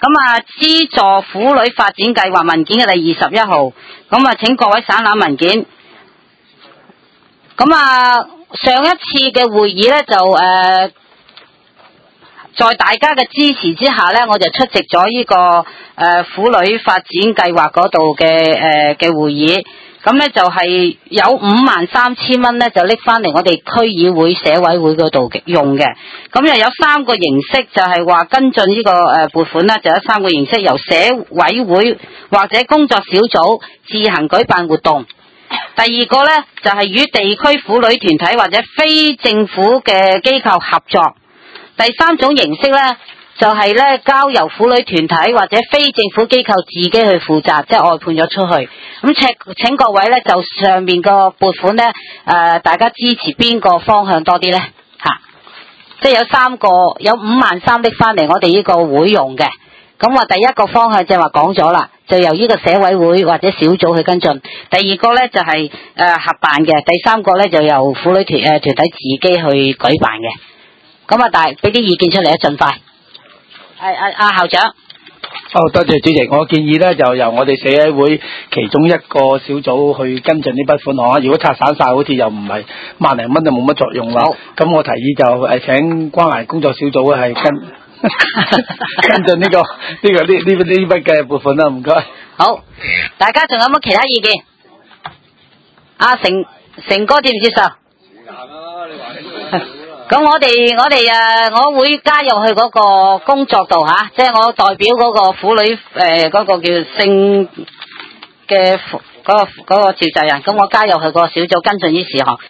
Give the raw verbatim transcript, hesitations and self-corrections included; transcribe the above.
咁啊，資助婦女發展計劃文件嘅第二十一號，咁啊，請各位省覽文件。咁啊，上一次嘅會議咧就誒、呃，在大家嘅支持之下咧，我就出席咗呢、這個誒婦、呃、女發展計劃嗰度嘅誒嘅會議。咁咧就係有五萬三千蚊咧，就拎翻嚟我哋區議會社委會嗰度用嘅。咁又有三個形式，就係話跟進呢個誒撥款啦，就有三個形式，由社委會或者工作小組自行舉辦活動。第二個咧就係與地區婦女團體或者非政府嘅機構合作。第三種形式咧就係咧交由婦女團體或者非政府機構自己去負責，即係外判咗出去。咁請請各位咧就上面個撥款咧誒、呃，大家支持邊個方向多啲咧吓？即係有三個，有五萬三拎翻嚟我哋呢個會用嘅。咁話第一個方向就係話講咗啦，就由呢個社委會或者小組去跟進。第二個咧就係、是、誒、呃、合辦嘅，第三個咧就由婦女團誒團體自己去舉辦嘅。咁啊，但係俾啲意見出嚟啊，盡快。係阿阿校長。 哦，多謝主席。我建議咧就由我哋社委會其中一個小組去跟進呢筆款項啊。如果拆散晒，好似又唔係萬零蚊就冇乜作用啦。咁我提議就誒請關懷工作小組係跟跟進呢、這個呢、這個呢呢呢筆嘅撥款啦。唔該。 好，大家仲有冇其他意見？阿成成哥接唔接受？咁我哋我哋誒，我會加入去嗰個工作度吓，即係我代表嗰個婦女誒嗰、呃嗰個叫性嘅嗰、嗰個嗰、嗰個召集人，咁我加入去個小組跟進呢事項。